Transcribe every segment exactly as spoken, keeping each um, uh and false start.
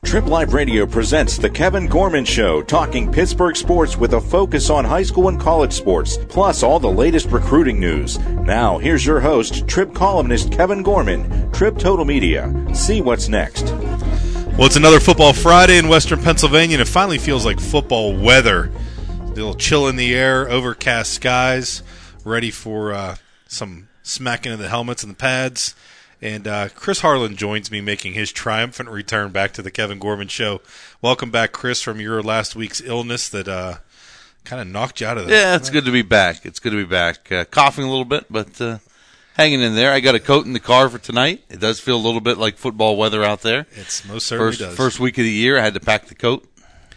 Trib Live Radio presents The Kevin Gorman Show, talking Pittsburgh sports with a focus on high school and college sports, plus all the latest recruiting news. Now, here's your host, Trib columnist Kevin Gorman, Trib Total Media. See what's next. Well, it's another Football Friday in Western Pennsylvania, and it finally feels like football weather. A little chill in the air, overcast skies, ready for uh, some smacking of the helmets and the pads. And uh, Chris Harlan joins me, making his triumphant return back to the Kevin Gorman Show. Welcome back, Chris, from your last week's illness that uh, kind of knocked you out of there. Yeah, it's good to be back. It's good to be back. Uh, coughing a little bit, but uh, hanging in there. I got a coat in the car for tonight. It does feel a little bit like football weather out there. It's most certainly first, does. First week of the year, I had to pack the coat.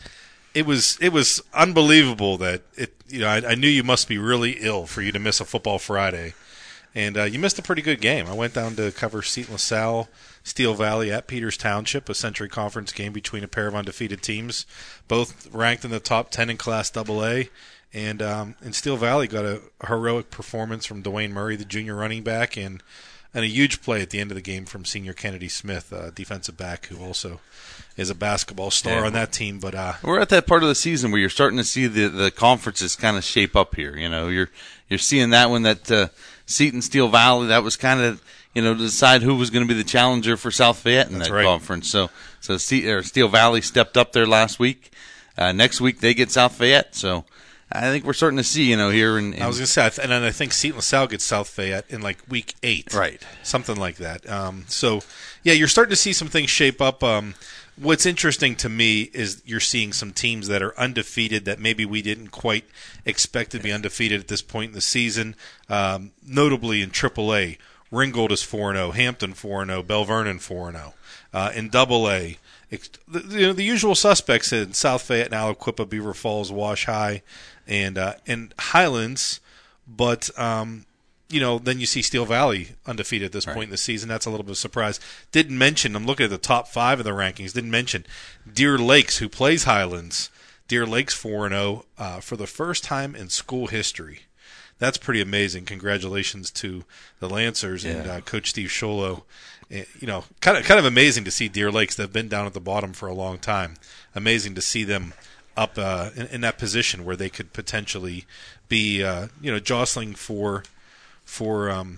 It was it was unbelievable that it. You know, I, I knew you must be really ill for you to miss a Football Friday. And uh, you missed a pretty good game. I went down to cover Seton LaSalle, Steel Valley at Peters Township, a Century Conference game between a pair of undefeated teams, both ranked in the top ten in Class double A. And um, and Steel Valley got a heroic performance from Dwayne Murray, the junior running back, and, and a huge play at the end of the game from senior Kennedy Smith, a defensive back who also is a basketball star yeah, on that team. But uh, we're at that part of the season where you're starting to see the, the conferences kind of shape up here. You know, you're you're seeing that one that uh, – Seton Steel Valley, that was kind of, you know, to decide who was going to be the challenger for South Fayette in That's that right. conference. So, so Steel Valley stepped up there last week. Uh, next week they get South Fayette. So, I think we're starting to see, you know, here in. in I was going to say, and then I think Seton LaSalle gets South Fayette in like week eight, right? Something like that. Um, so, yeah, you're starting to see some things shape up. Um, What's interesting to me is you're seeing some teams that are undefeated that maybe we didn't quite expect to be undefeated at this point in the season. Um, notably in triple A, Ringgold is four and oh, Hampton four and oh, Bell Vernon four and oh. Uh, in double A, the, you know, the usual suspects in South Fayette and Aliquippa, Beaver Falls, Wash High, and uh, and Highlands, but um, you know, then you see Steel Valley undefeated at this right. point in the season. That's a little bit of a surprise. Didn't mention, I'm looking at the top five of the rankings, didn't mention Deer Lakes, who plays Highlands. Deer Lakes four and oh uh, for the first time in school history. That's pretty amazing. Congratulations to the Lancers yeah. and uh, Coach Steve Sholo. Uh, you know, kind of kind of amazing to see Deer Lakes. They've been down at the bottom for a long time. Amazing to see them up uh, in, in that position where they could potentially be, uh, you know, jostling for – for um,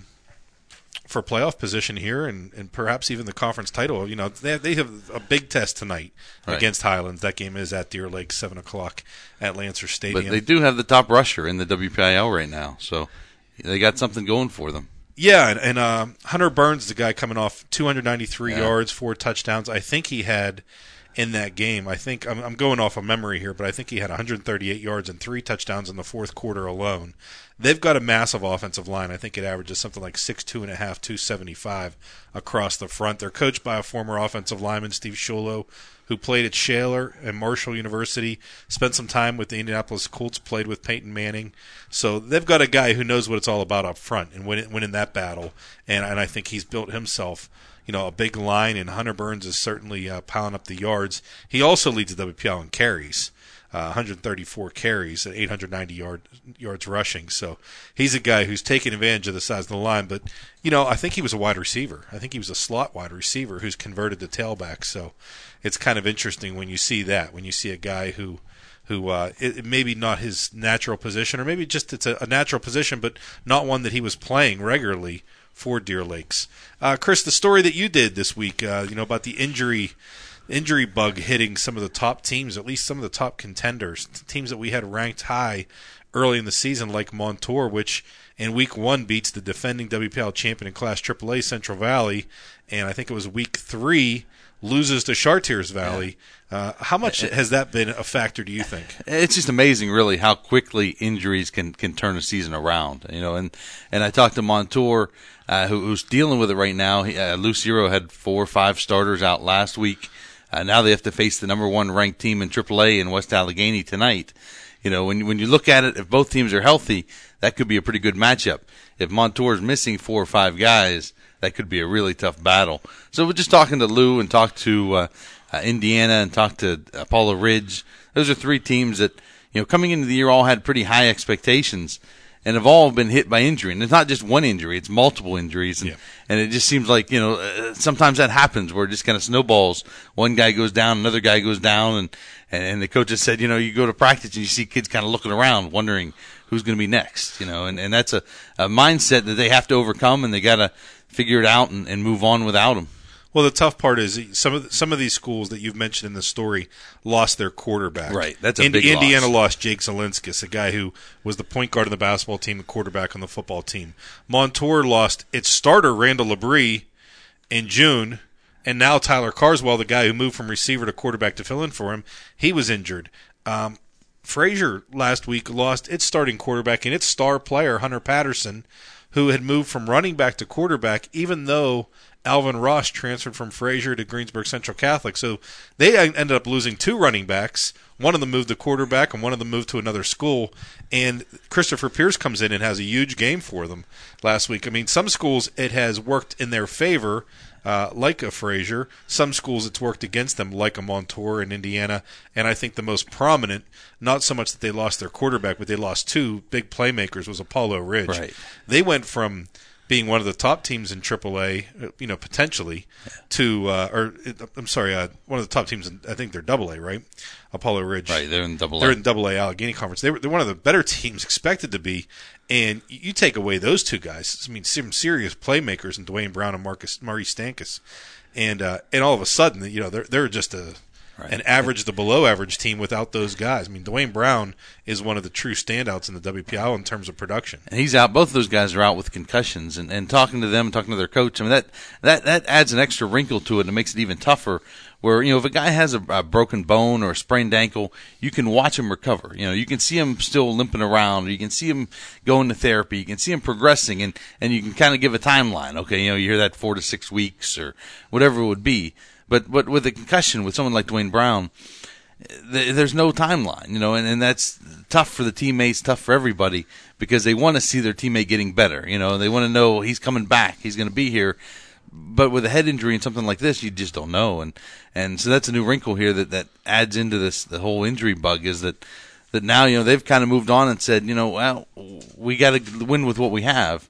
for playoff position here and, and perhaps even the conference title. You know, they they have a big test tonight right. against Highlands. That game is at Deer Lake, seven o'clock at Lancer Stadium. But they do have the top rusher in the W P I L right now, so they got something going for them. Yeah, and, and uh, Hunter Burns is the guy coming off two hundred ninety-three yeah. yards, four touchdowns. I think he had in that game, I think I'm, I'm going off of memory here, but I think he had one hundred thirty-eight yards and three touchdowns in the fourth quarter alone. They've got a massive offensive line. I think it averages something like six two and a half, two seventy-five across the front. They're coached by a former offensive lineman, Steve Sholo, who played at Shaler and Marshall University, spent some time with the Indianapolis Colts, played with Peyton Manning. So they've got a guy who knows what it's all about up front and winning, winning that battle. And, and I think he's built himself, you know, a big line, and Hunter Burns is certainly uh, piling up the yards. He also leads the W P L in carries. Uh, one hundred thirty-four carries and eight hundred ninety yard, yards rushing. So he's a guy who's taking advantage of the size of the line. But, you know, I think he was a wide receiver. I think he was a slot wide receiver who's converted to tailback. So it's kind of interesting when you see that, when you see a guy who, who uh, it, it maybe not his natural position, or maybe just it's a, a natural position, but not one that he was playing regularly for Deer Lakes. Uh, Chris, the story that you did this week, uh, you know, about the injury injury bug hitting some of the top teams, at least some of the top contenders, teams that we had ranked high early in the season, like Montour, which in week one beats the defending W P L champion in Class triple A, Central Valley, and I think it was week three loses to Chartiers Valley. Yeah. Uh, how much has that been a factor, do you think? It's just amazing, really, how quickly injuries can, can turn a season around. You know, and, and I talked to Montour, uh, who, who's dealing with it right now. He, uh, Lucero had four or five starters out last week. Uh, now they have to face the number one ranked team in triple A in West Allegheny tonight. You know, when when you look at it, if both teams are healthy, that could be a pretty good matchup. If Montour is missing four or five guys, that could be a really tough battle. So we're just talking to Lou and talked to uh, uh, Indiana and talked to uh, Paula Ridge. Those are three teams that, you know, coming into the year all had pretty high expectations. and have all been hit by injury. And it's not just one injury; it's multiple injuries. And, yeah. and it just seems like, you know, uh, sometimes that happens where it just kind of snowballs. One guy goes down, another guy goes down, and, and, and the coach has said, you know, you go to practice and you see kids kind of looking around, wondering who's going to be next, you know, and, and that's a, a mindset that they have to overcome, and they got to figure it out and, and move on without them. Well, the tough part is some of the, some of these schools that you've mentioned in the story lost their quarterback. Right, that's a Ind- big Indiana loss. lost Jake Zielinskis, a guy who was the point guard on the basketball team and quarterback on the football team. Montour lost its starter, Randall Labrie, in June, and now Tyler Carswell, the guy who moved from receiver to quarterback to fill in for him, he was injured. Um, Frazier last week lost its starting quarterback and its star player, Hunter Patterson, who had moved from running back to quarterback, even though Alvin Ross transferred from Frazier to Greensburg Central Catholic. So they ended up losing two running backs. One of them moved to quarterback, and one of them moved to another school. And Christopher Pierce comes in and has a huge game for them last week. I mean, some schools it has worked in their favor, uh, like a Frazier. Some schools it's worked against them, like a Montour in Indiana. And I think the most prominent, not so much that they lost their quarterback, but they lost two big playmakers, was Apollo Ridge. Right. They went from being one of the top teams in triple A, you know, potentially, yeah. to, uh, or I'm sorry, uh, one of the top teams in, I think they're double A, right? Apollo Ridge. Right, they're in double A. They're in double A Allegheny Conference. They were, they're one of the better teams expected to be, and you take away those two guys, I mean, some serious playmakers in Dwayne Brown and Marcus Murray Stankus, and uh, and all of a sudden, you know, they're they're just a Right. an average to below average team without those guys. I mean, Dwayne Brown is one of the true standouts in the W P I L in terms of production. And he's out. Both of those guys are out with concussions, and, and talking to them, talking to their coach, I mean, that, that, that adds an extra wrinkle to it and makes it even tougher. Where, you know, if a guy has a, a broken bone or a sprained ankle, you can watch him recover. You know, you can see him still limping around. You can see him going to therapy. You can see him progressing, and, and you can kind of give a timeline. Okay, you know, you hear that four to six weeks or whatever it would be. But but with a concussion, with someone like Dwayne Brown, th- there's no timeline, you know, and, and that's tough for the teammates, tough for everybody, because they want to see their teammate getting better. You know, they want to know he's coming back, he's going to be here. But with a head injury and something like this, you just don't know, and and so that's a new wrinkle here that, that adds into this the whole injury bug is that that now, you know, they've kind of moved on and said, you know, well, we got to win with what we have.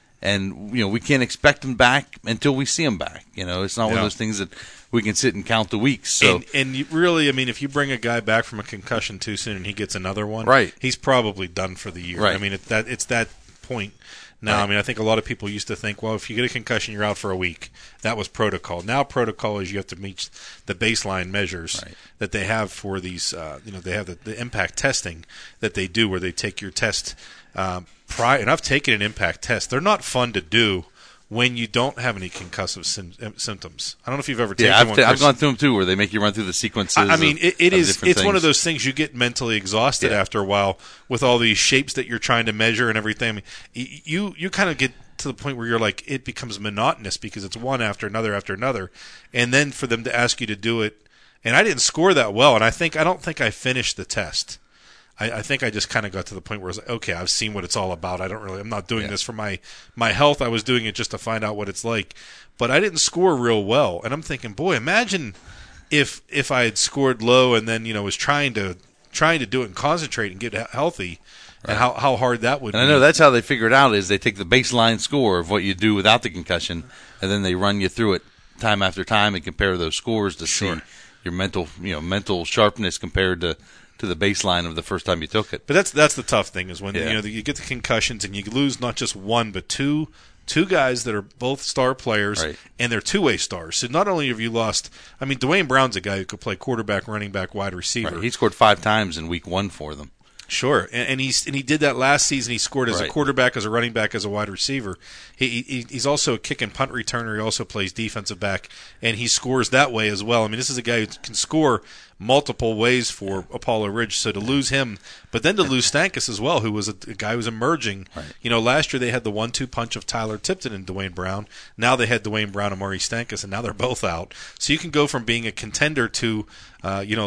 And, you know, we can't expect him back until we see him back. You know, it's not yeah. one of those things that we can sit and count the weeks. So, and, and you really, I mean, if you bring a guy back from a concussion too soon and he gets another one, right. he's probably done for the year. Right. I mean, it, that it's that point now. Right. I mean, I think a lot of people used to think, well, if you get a concussion, you're out for a week. That was protocol. Now protocol is you have to meet the baseline measures right. that they have for these, uh, you know, they have the, the impact testing that they do where they take your test um, prior. And I've taken an impact test. They're not fun to do when you don't have any concussive sim- symptoms. I don't know if you've ever taken yeah, I've one. T- I've gone through them too, where they make you run through the sequences. I, I mean, of, it, it is. It's things. one of those things you get mentally exhausted yeah. after a while with all these shapes that you're trying to measure and everything. I mean, you you kind of get to the point where you're like, it becomes monotonous because it's one after another after another, and then for them to ask you to do it, and I didn't score that well, and I think I don't think I finished the test. I, I think I just kind of got to the point where I was like, okay, I've seen what it's all about. I don't really, I'm not doing yeah. this for my, my health. I was doing it just to find out what it's like. But I didn't score real well. And I'm thinking, boy, imagine if if I had scored low and then, you know, was trying to trying to do it and concentrate and get healthy, right. and how, how hard that would and be. I know that's how they figure it out is they take the baseline score of what you do without the concussion, and then they run you through it time after time and compare those scores to sure. see your mental, you know, mental sharpness compared to to the baseline of the first time you took it. But that's that's the tough thing is when yeah. you know you get the concussions and you lose not just one but two two guys that are both star players right. and they're two-way stars. So not only have you lost, I mean, Dwayne Brown's a guy who could play quarterback, running back, wide receiver. Right. He scored five times in week one for them. Sure, and, and he's and he did that last season. He scored as right. a quarterback, as a running back, as a wide receiver. He, he he's also a kick and punt returner. He also plays defensive back, and he scores that way as well. I mean, this is a guy who can score multiple ways for Apollo Ridge. So to lose him, but then to lose Stankus as well, who was a, a guy who was emerging. Right. You know, last year they had the one two punch of Tyler Tipton and Dwayne Brown. Now they had Dwayne Brown and Murray Stankus, and now they're both out. So you can go from being a contender to, uh, you know.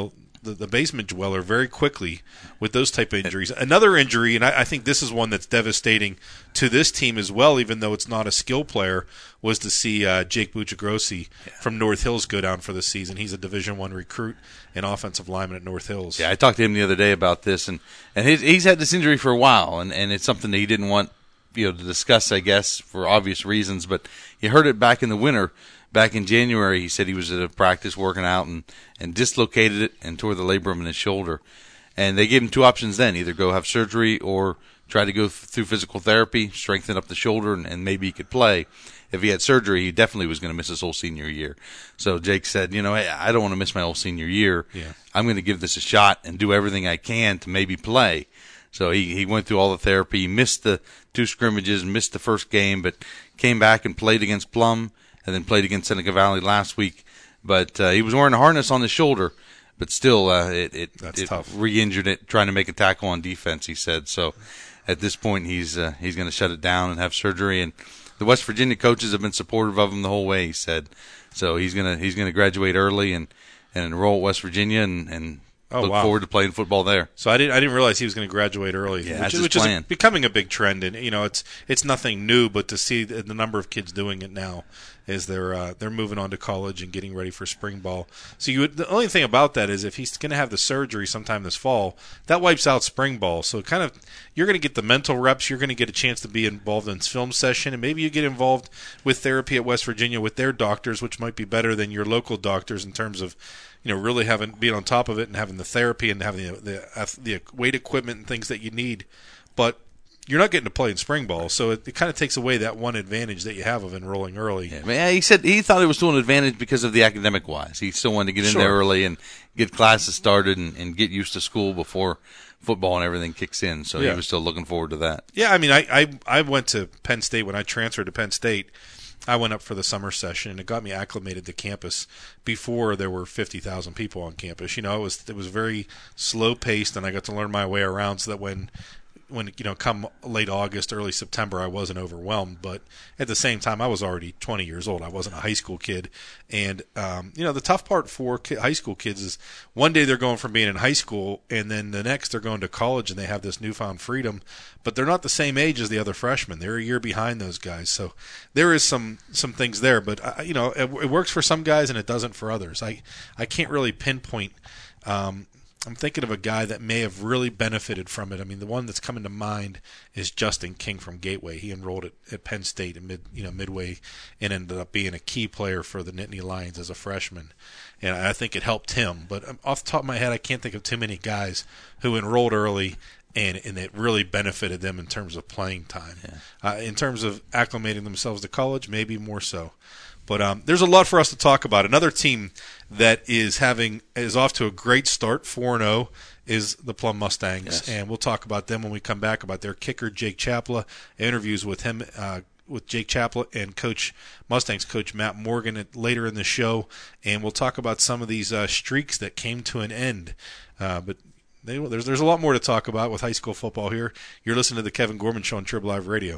the, the basement dweller very quickly with those type of injuries. Another injury, and I, I think this is one that's devastating to this team as well, even though it's not a skill player, was to see uh, Jake Buccigrosi yeah. from North Hills go down for the season. He's a Division One recruit and offensive lineman at North Hills. Yeah, I talked to him the other day about this, and, and his, he's had this injury for a while, and, and it's something that he didn't want you know to discuss, I guess, for obvious reasons, but he heard it back in the winter. Back in January, he said he was at a practice working out and, and dislocated it and tore the labrum in his shoulder. And they gave him two options then, either go have surgery or try to go through physical therapy, strengthen up the shoulder, and, and maybe he could play. If he had surgery, he definitely was going to miss his whole senior year. So Jake said, you know, hey, I don't want to miss my whole senior year. Yeah. I'm going to give this a shot and do everything I can to maybe play. So he, he went through all the therapy. He missed the two scrimmages, missed the first game, but came back and played against Plum, and then played against Seneca Valley last week. But uh, he was wearing a harness on the shoulder, but still uh, it, it, it re-injured it trying to make a tackle on defense, he said. So at this point, he's uh, he's going to shut it down and have surgery. And the West Virginia coaches have been supportive of him the whole way, he said. So he's going to he's going to graduate early and, and enroll at West Virginia and, and oh, look wow. forward to playing football there. So I didn't I didn't realize he was going to graduate early, yeah, which, that's is, his which plan. is becoming a big trend. And you know, it's it's nothing new, but to see the, the number of kids doing it now is they're uh, they're moving on to college and getting ready for spring ball. So you would, the only thing about that is if he's going to have the surgery sometime this fall, that wipes out spring ball. So kind of you're going to get the mental reps. You're going to get a chance to be involved in film session, and maybe you get involved with therapy at West Virginia with their doctors, which might be better than your local doctors in terms of you know really having being on top of it and having the therapy and having the the, the weight equipment and things that you need. But you're not getting to play in spring ball, so it, it kind of takes away that one advantage that you have of enrolling early. Yeah, man, he said he thought it was still an advantage because of the academic wise. He still wanted to get in sure. there early and get classes started and, and get used to school before football and everything kicks in. So yeah. he was still looking forward to that. Yeah, I mean, I, I I went to Penn State when I transferred to Penn State. I went up for the summer session, and it got me acclimated to campus before there were fifty thousand people on campus. You know, it was it was very slow paced, and I got to learn my way around so that when. When you know, come late August, early September, I wasn't overwhelmed. But at the same time, I was already twenty years old. I wasn't a high school kid, and um, you know, the tough part for ki- high school kids is one day they're going from being in high school, and then the next they're going to college, and they have this newfound freedom. But they're not the same age as the other freshmen. They're a year behind those guys. So there is some some things there. But uh, you know, it, it works for some guys, and it doesn't for others. I I can't really pinpoint. Um, I'm thinking of a guy that may have really benefited from it. I mean, the one that's coming to mind is Justin King from Gateway. He enrolled at, at Penn State in mid, you know, midway, and ended up being a key player for the Nittany Lions as a freshman. And I think it helped him. But off the top of my head, I can't think of too many guys who enrolled early and and it really benefited them in terms of playing time. Yeah. Uh, in terms of acclimating themselves to college, maybe more so. But um, there's a lot for us to talk about. Another team that is having is off to a great start, four and oh, is the Plum Mustangs, yes. And we'll talk about them when we come back, about their kicker, Jake Chapla, interviews with him, uh, with Jake Chapla and Coach Mustangs coach Matt Morgan at, later in the show, and we'll talk about some of these uh, streaks that came to an end. Uh, but they, there's there's a lot more to talk about with high school football here. You're listening to the Kevin Gorman Show on Trib Live Radio.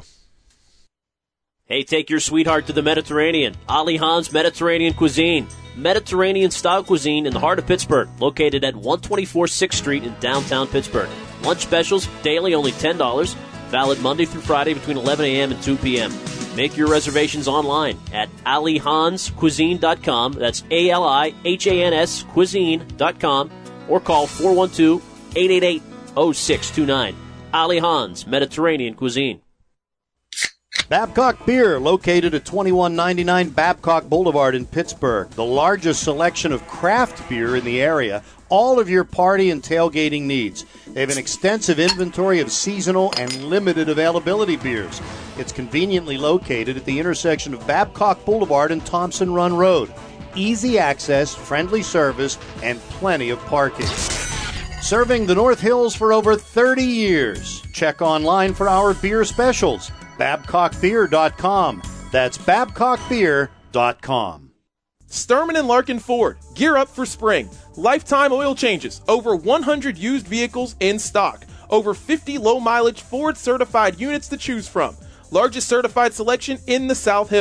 Hey, take your sweetheart to the Mediterranean. Ali Han's Mediterranean Cuisine. Mediterranean-style cuisine in the heart of Pittsburgh, located at one twenty-four sixth Street in downtown Pittsburgh. Lunch specials, daily only ten dollars. Valid Monday through Friday between eleven a.m. and two p.m. Make your reservations online at ali hans cuisine dot com. That's A L I H A N S cuisine dot com. Or call four one two, eight eight eight, zero six two nine. Ali Han's Mediterranean Cuisine. Babcock Beer, located at twenty-one ninety-nine Babcock Boulevard in Pittsburgh. The largest selection of craft beer in the area. All of your party and tailgating needs. They have an extensive inventory of seasonal and limited availability beers. It's conveniently located at the intersection of Babcock Boulevard and Thompson Run Road. Easy access, friendly service, and plenty of parking. Serving the North Hills for over thirty years. Check online for our beer specials. babcock beer dot com. That's babcock beer dot com. Sturman and Larkin Ford. Gear up for spring. Lifetime oil changes. Over one hundred used vehicles in stock. Over fifty low-mileage Ford certified units to choose from. Largest certified selection in the South Hills.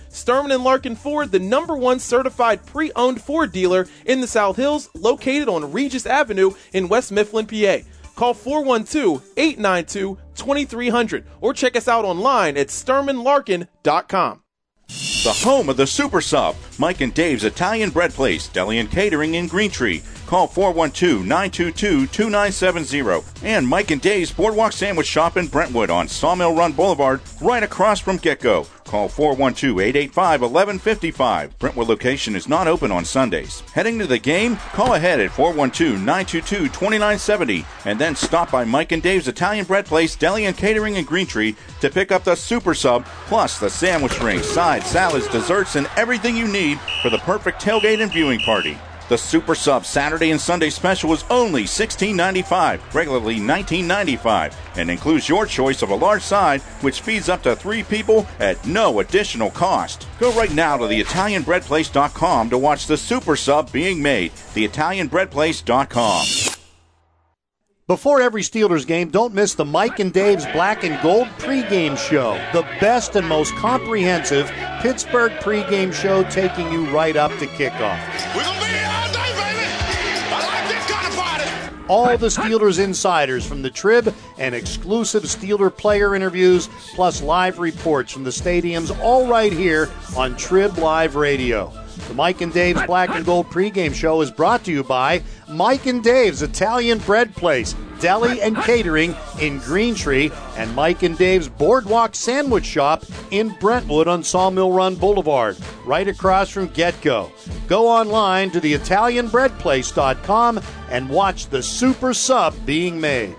Sturman and Larkin Ford, the number one certified pre-owned Ford dealer in the South Hills, located on Regis Avenue in West Mifflin, P A. Call four one two, eight nine two, two three zero zero or check us out online at sturman larkin dot com. The home of the Super Sub, Mike and Dave's Italian Bread Place, Deli and Catering in Green Tree. Call four one two, nine two two, two nine seven zero. And Mike and Dave's Boardwalk Sandwich Shop in Brentwood on Sawmill Run Boulevard, right across from Get-Go. Call four one two, eight eight five, one one five five. Brentwood location is not open on Sundays. Heading to the game? Call ahead at four one two, nine two two, two nine seven zero and then stop by Mike and Dave's Italian Bread Place, Deli and Catering in Green Tree to pick up the Super Sub, plus the sandwich rings, sides, salads, desserts, and everything you need for the perfect tailgate and viewing party. The Super Sub Saturday and Sunday special is only sixteen ninety-five, regularly nineteen ninety-five, and includes your choice of a large side, which feeds up to three people at no additional cost. Go right now to the italian bread place dot com to watch the Super Sub being made. the italian bread place dot com. Before every Steelers game, don't miss the Mike and Dave's Black and Gold pregame show. The best and most comprehensive Pittsburgh pregame show, taking you right up to kickoff. We're going to be here all day, baby. I like this kind of party. All the Steelers insiders from the Trib and exclusive Steeler player interviews, plus live reports from the stadiums, all right here on Trib Live Radio. The Mike and Dave's Black and Gold pregame show is brought to you by Mike and Dave's Italian Bread Place, Deli and Catering in Green Tree, and Mike and Dave's Boardwalk Sandwich Shop in Brentwood on Sawmill Run Boulevard, right across from Get-Go. Go online to the italian bread place dot com and watch the Super Sub being made.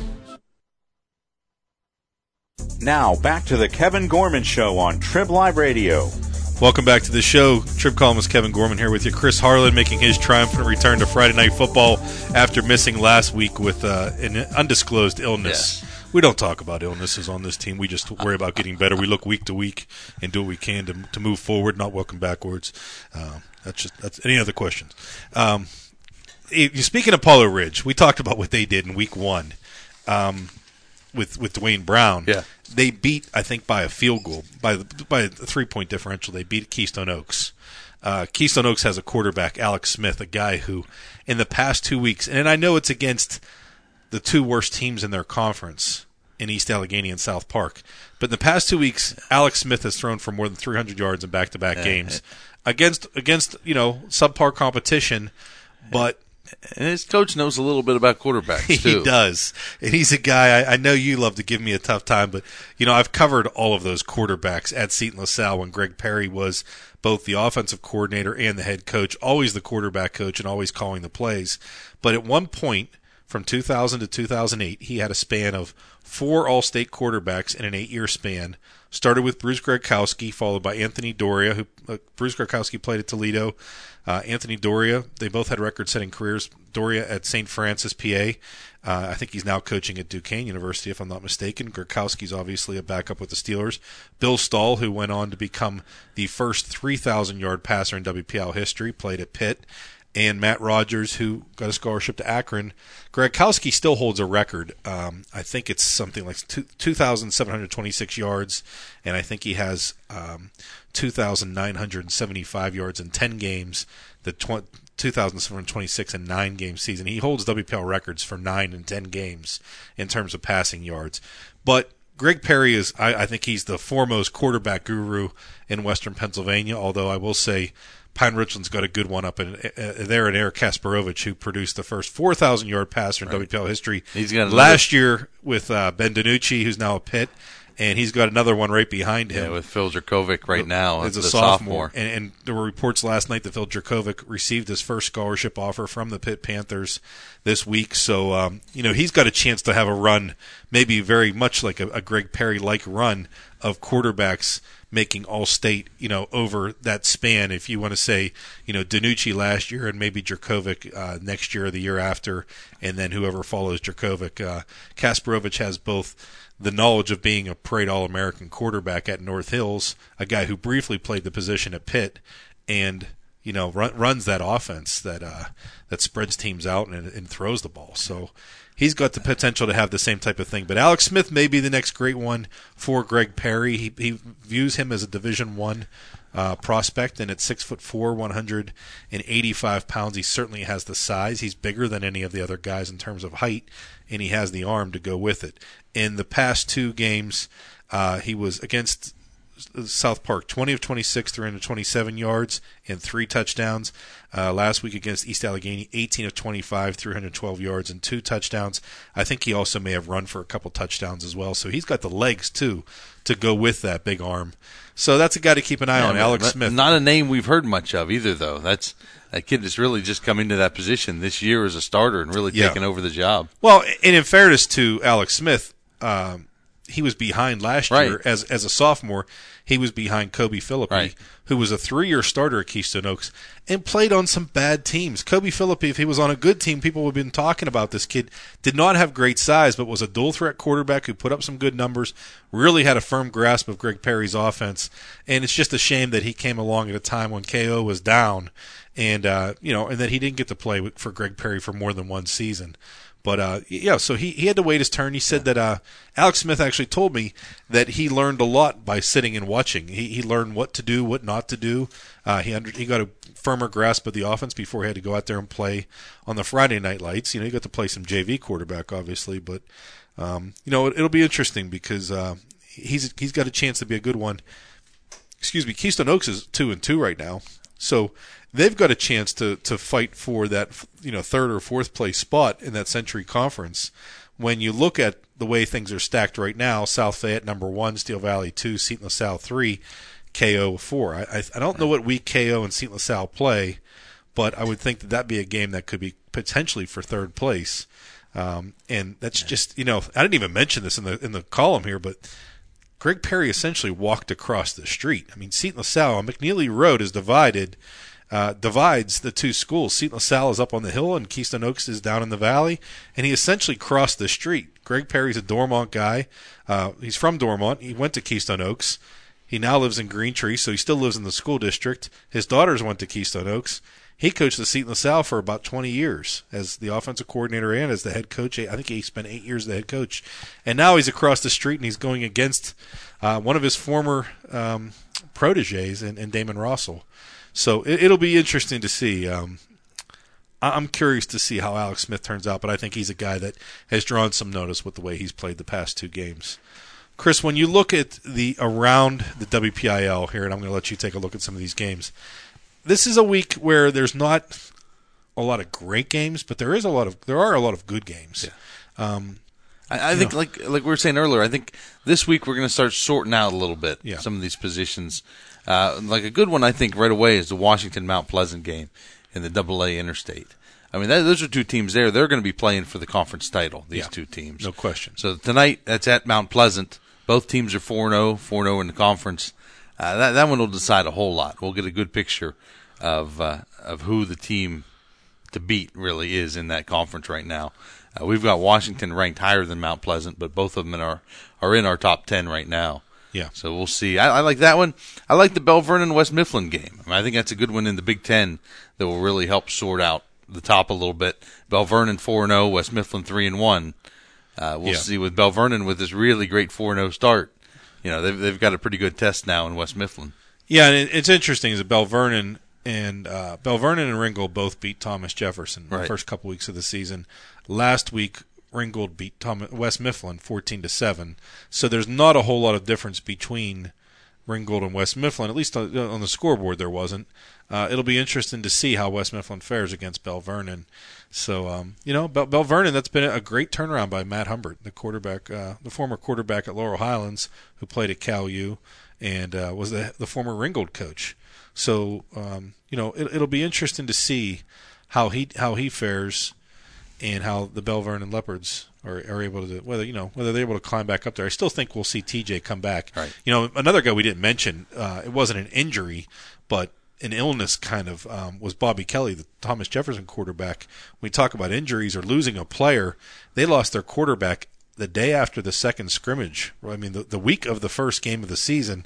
Now, back to the Kevin Gorman Show on Trib Live Radio. Welcome back to the show. Trib columnist Kevin Gorman here with you. Chris Harlan making his triumphant return to Friday Night Football after missing last week with uh, an undisclosed illness. Yeah. We don't talk about illnesses on this team. We just worry about getting better. We look week to week and do what we can to to move forward, not welcome backwards. Um, that's just that's any other questions. Um, speaking of Paulo Ridge, we talked about what they did in week one. Um, with with Dwayne Brown. Yeah. They beat, I think, by a field goal, by the, by a three-point differential. They beat Keystone Oaks. Uh, Keystone Oaks has a quarterback, Alex Smith, a guy who, in the past two weeks, and I know it's against the two worst teams in their conference in East Allegheny and South Park, but in the past two weeks, Alex Smith has thrown for more than three hundred yards in back-to-back yeah, games yeah. against against you know subpar competition, but. And his coach knows a little bit about quarterbacks, too. He does. And he's a guy, I, I know you love to give me a tough time, but, you know, I've covered all of those quarterbacks at Seton LaSalle when Greg Perry was both the offensive coordinator and the head coach, always the quarterback coach and always calling the plays. But at one point, from two thousand to two thousand eight, he had a span of four All-State quarterbacks in an eight-year span. Started with Bruce Gradkowski, followed by Anthony Doria, who uh, Bruce Gradkowski played at Toledo. Uh, Anthony Doria, they both had record-setting careers. Doria at Saint Francis, P A. Uh, I think he's now coaching at Duquesne University, if I'm not mistaken. Gradkowski's obviously a backup with the Steelers. Bill Stahl, who went on to become the first three thousand yard passer in W P L history, played at Pitt. And Matt Rogers, who got a scholarship to Akron. Gradkowski still holds a record. Um, I think it's something like two thousand seven hundred twenty-six yards, and I think he has um, two thousand nine hundred seventy-five yards in ten games, the tw- two thousand seven hundred twenty-six and nine game season. He holds W P L records for nine and ten games in terms of passing yards. But Greg Perry is, I, I think he's the foremost quarterback guru in Western Pennsylvania, although I will say Pine Richland's got a good one up in, uh, there in Eric Kasparovich, who produced the first four thousand yard passer in right. W P L history. He's got last year with uh, Ben DiNucci, who's now a Pitt, and he's got another one right behind him. Yeah, with Phil Jerkovic right now as a sophomore. sophomore. And, and there were reports last night that Phil Jerkovic received his first scholarship offer from the Pitt Panthers this week. So, um, you know, he's got a chance to have a run, maybe very much like a, a Greg Perry-like run of quarterbacks making All-State, you know, over that span. If you want to say, you know, DiNucci last year and maybe Jerkovic uh, next year or the year after, and then whoever follows Jerkovic. Uh, Kasparovich has both the knowledge of being a parade All-American quarterback at North Hills, a guy who briefly played the position at Pitt, and, you know, run, runs that offense that uh, that spreads teams out and, and throws the ball. So he's got the potential to have the same type of thing. But Alex Smith may be the next great one for Greg Perry. He, he views him as a Division One uh, prospect, and at six foot four, one hundred eighty-five pounds, he certainly has the size. He's bigger than any of the other guys in terms of height, and he has the arm to go with it. In the past two games, uh, he was against South Park, twenty of twenty-six, three hundred twenty-seven yards and three touchdowns. Uh, last week against East Allegheny, eighteen of twenty-five, three hundred twelve yards and two touchdowns. I think he also may have run for a couple touchdowns as well. So he's got the legs, too, to go with that big arm. So that's a guy to keep an eye yeah, on, Alex not, Smith. Not a name we've heard much of either, though. That's that kid has really just come into that position this year as a starter and really yeah. taken over the job. Well, and in fairness to Alex Smith, um, he was behind last right. year as as a sophomore. He was behind Kobe Philippi, right. who was a three-year starter at Keystone Oaks and played on some bad teams. Kobe Philippi, if he was on a good team, people would have been talking about this kid. Did not have great size, but was a dual-threat quarterback who put up some good numbers, really had a firm grasp of Greg Perry's offense, and it's just a shame that he came along at a time when K O was down, and uh, you know, and that he didn't get to play for Greg Perry for more than one season. But, uh, yeah, so he, he had to wait his turn. He said that uh, Alex Smith actually told me that he learned a lot by sitting and watching. He he learned what to do, what not to do. Uh, he under, he got a firmer grasp of the offense before he had to go out there and play on the Friday night lights. You know, he got to play some J V quarterback, obviously. But, um, you know, it, it'll be interesting because uh, he's he's got a chance to be a good one. Excuse me, Keystone Oaks is two and two right now. So they've got a chance to, to fight for that, you know, third or fourth place spot in that Century Conference. When you look at the way things are stacked right now, South Fayette number one, Steel Valley two, Seton LaSalle three, K O four. I, I I don't know what week K O and Seton LaSalle play, but I would think that that'd be a game that could be potentially for third place. Um, and that's just, you know, I didn't even mention this in the in the column here, but Greg Perry essentially walked across the street. I mean, Seton LaSalle on McNeely Road is divided. Uh, divides the two schools. Seton LaSalle is up on the hill and Keystone Oaks is down in the valley, and he essentially crossed the street. Greg Perry's a Dormont guy. Uh, he's from Dormont. He went to Keystone Oaks. He now lives in Green Tree, so he still lives in the school district. His daughters went to Keystone Oaks. He coached the Seton LaSalle for about twenty years as the offensive coordinator and as the head coach. I think he spent eight years as the head coach. And now he's across the street and he's going against uh, one of his former um, proteges in, in Damon Rossell. So it, it'll be interesting to see. Um, I'm curious to see how Alex Smith turns out, but I think he's a guy that has drawn some notice with the way he's played the past two games. Chris, when you look at the around the W P I L here, and I'm going to let you take a look at some of these games, this is a week where there's not a lot of great games, but there is a lot of there are a lot of good games. Yeah. Um, I, I think, know. like like we were saying earlier, I think this week we're going to start sorting out a little bit yeah. some of these positions. Uh, like a good one, I think, right away is the Washington-Mount Pleasant game in the double A Interstate. I mean, that, those are two teams there. They're going to be playing for the conference title, these yeah, two teams. No question. So tonight, that's at Mount Pleasant. Both teams are four and oh, four and oh in the conference. Uh, that, that one will decide a whole lot. We'll get a good picture of uh, of who the team to beat really is in that conference right now. Uh, we've got Washington ranked higher than Mount Pleasant, but both of them are, are in our top ten right now. Yeah. So we'll see. I, I like that one. I like the Bell Vernon West Mifflin game. I, mean, I think that's a good one in the Big Ten that will really help sort out the top a little bit. Bell Vernon four and oh, West Mifflin three and one. Uh, we'll yeah. see with Bell Vernon with this really great four and oh start. You know, they've they've got a pretty good test now in West Mifflin. Yeah, and it, it's interesting is that Bell Vernon and uh, Bell Vernon and Ringgold both beat Thomas Jefferson right. the first couple weeks of the season. Last week, Ringgold beat Thomas, West Mifflin fourteen to seven. So there's not a whole lot of difference between Ringgold and West Mifflin. At least on, on the scoreboard there wasn't. Uh, it'll be interesting to see how West Mifflin fares against Bell Vernon. So, um, you know, Bell, Bell Vernon, that's been a great turnaround by Matt Humbert, the quarterback, uh, the former quarterback at Laurel Highlands who played at Cal U and uh, was the, the former Ringgold coach. So, um, you know, it, it'll be interesting to see how he how he fares and how the Bell Vernon Leopards are, are able to, whether you know whether they're able to climb back up there. I still think we'll see T J come back. Right. You know, another guy we didn't mention, uh, it wasn't an injury, but an illness kind of um, was Bobby Kelly, the Thomas Jefferson quarterback. When we talk about injuries or losing a player, they lost their quarterback the day after the second scrimmage. I mean, the, the week of the first game of the season,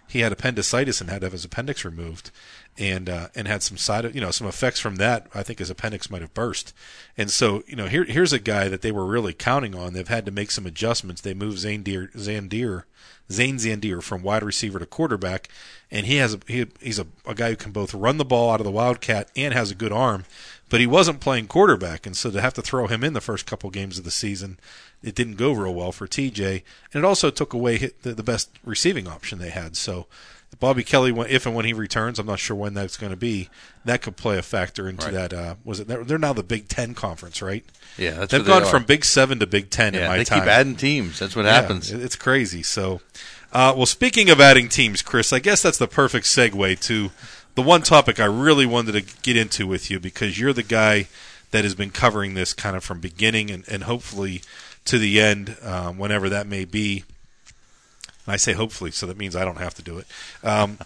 he had appendicitis and had to have his appendix removed, and uh, and had some side, you know, some effects from that. I think his appendix might have burst, and so you know, here here's a guy that they were really counting on. They've had to make some adjustments. They moved Zandier, Zandier, Zane Zandier from wide receiver to quarterback, and he has a, he, he's a, a guy who can both run the ball out of the Wildcat and has a good arm, but he wasn't playing quarterback, and so to have to throw him in the first couple games of the season, it didn't go real well for T J, and it also took away the, the best receiving option they had. So Bobby Kelly, if and when he returns, I'm not sure when that's going to be, that could play a factor into right. that. Uh, was it? They're now the Big Ten conference, right? Yeah, that's they've what gone they from Big Seven to Big Ten yeah, in my they time. They keep adding teams. That's what yeah, happens. It's crazy. So, uh, well, speaking of adding teams, Chris, I guess that's the perfect segue to the one topic I really wanted to get into with you, because you're the guy that has been covering this kind of from beginning and, and hopefully to the end, um, whenever that may be. And I say hopefully, so that means I don't have to do it. Um,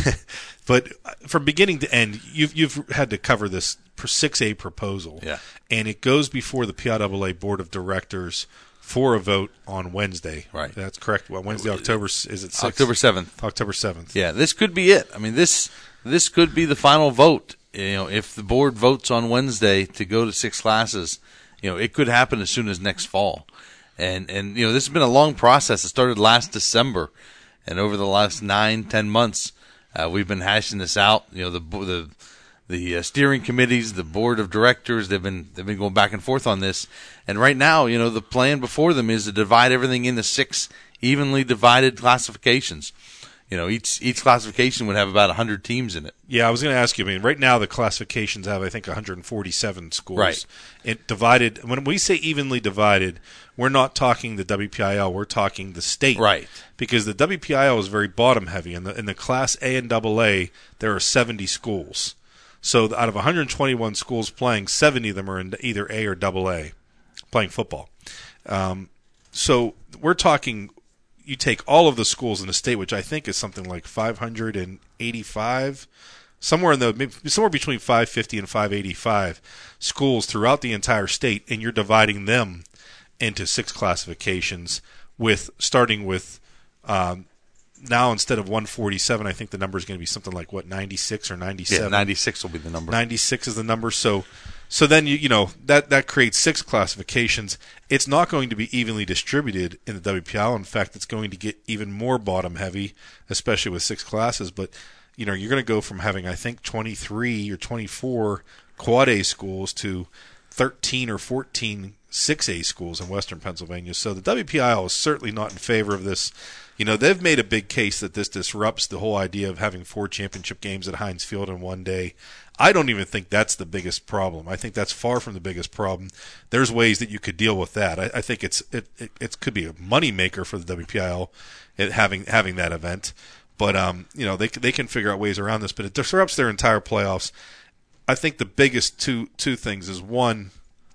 but from beginning to end, you've you've had to cover this six A proposal, yeah. and it goes before the P I A A Board of Directors for a vote on Wednesday. Right, that's correct. Well, Wednesday, October is it sixth? October seventh. October seventh. Yeah, this could be it. I mean, this this could be the final vote. You know, if the board votes on Wednesday to go to six classes, you know, it could happen as soon as next fall. And, and you know, this has been a long process. It started last December, and over the last nine, ten months, uh, we've been hashing this out. You know, the the the uh, steering committees, the board of directors, they've been they've been going back and forth on this. And right now, you know, the plan before them is to divide everything into six evenly divided classifications. You know, each each classification would have about one hundred teams in it. Yeah, I was going to ask you. I mean, right now the classifications have, I think, one hundred forty-seven schools. Right. It divided. When we say evenly divided, we're not talking the W P I L. We're talking the state. Right. Because the W P I L is very bottom heavy. In the in the Class A and Double A, there are seventy schools. So out of one hundred twenty-one schools playing, seventy of them are in either A or Double A, playing football. Um, so we're talking. You take all of the schools in the state, which I think is something like five hundred eighty-five, somewhere in the maybe somewhere between five fifty and five eighty-five schools throughout the entire state, and you're dividing them into six classifications. With starting with um, now instead of one forty-seven, I think the number is going to be something like what ninety-six or ninety-seven. Yeah, ninety-six will be the number. ninety-six is the number. So. So then you you know that, that creates six classifications. It's not going to be evenly distributed in the W P I L. In fact, it's going to get even more bottom heavy, especially with six classes. But you know you're going to go from having I think twenty-three or twenty-four quad A schools to thirteen or fourteen six A schools in Western Pennsylvania. So the W P I L is certainly not in favor of this. You know they've made a big case that this disrupts the whole idea of having four championship games at Heinz Field in one day. I don't even think that's the biggest problem. I think that's far from the biggest problem. There's ways that you could deal with that. I, I think it's it, it it could be a money maker for the W P I L, it, having having that event. But um, you know they they can figure out ways around this. But it disrupts their entire playoffs. I think the biggest two two things is one,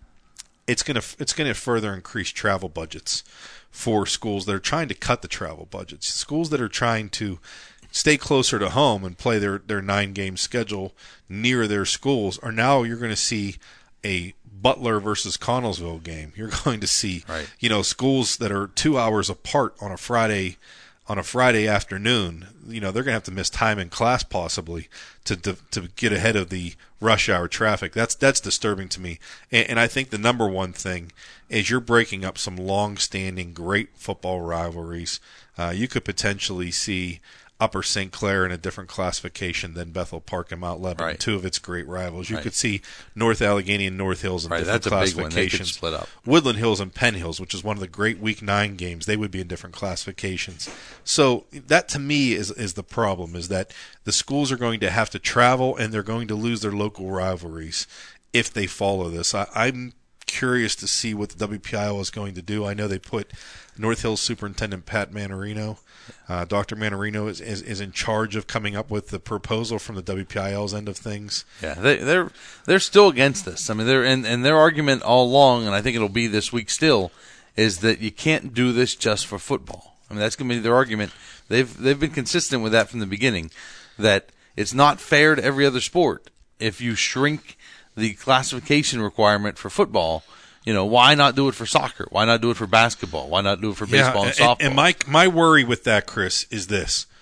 it's gonna it's gonna further increase travel budgets for schools that are trying to cut the travel budgets. Schools that are trying to stay closer to home and play their, their nine-game schedule near their schools are now you're going to see a Butler versus Connellsville game. You're going to see, right. you know, schools that are two hours apart on a Friday on a Friday afternoon. You know, they're going to have to miss time in class possibly to to, to get ahead of the rush hour traffic. That's that's disturbing to me. And, and I think the number one thing is you're breaking up some long-standing great football rivalries. Uh, you could potentially see Upper Saint Clair in a different classification than Bethel Park and Mount Lebanon, right. two of its great rivals. You right. could see North Allegheny and North Hills in right. different That's classifications. A big one. They could split up. Woodland Hills and Penn Hills, which is one of the great Week Nine games, they would be in different classifications. So that to me is is the problem: is that the schools are going to have to travel and they're going to lose their local rivalries if they follow this. I, I'm curious to see what the W P I L is going to do. I know they put North Hills Superintendent Pat Manarino. Uh, Doctor Manarino is, is is in charge of coming up with the proposal from the W P I L's end of things. Yeah, they, they're they're still against this. I mean, they're and, and their argument all along, and I think it'll be this week still, is that you can't do this just for football. I mean, that's going to be their argument. They've they've been consistent with that from the beginning, that it's not fair to every other sport if you shrink the classification requirement for football. You know, why not do it for soccer? Why not do it for basketball? Why not do it for baseball yeah, and softball? And my my worry with that, Chris, is this.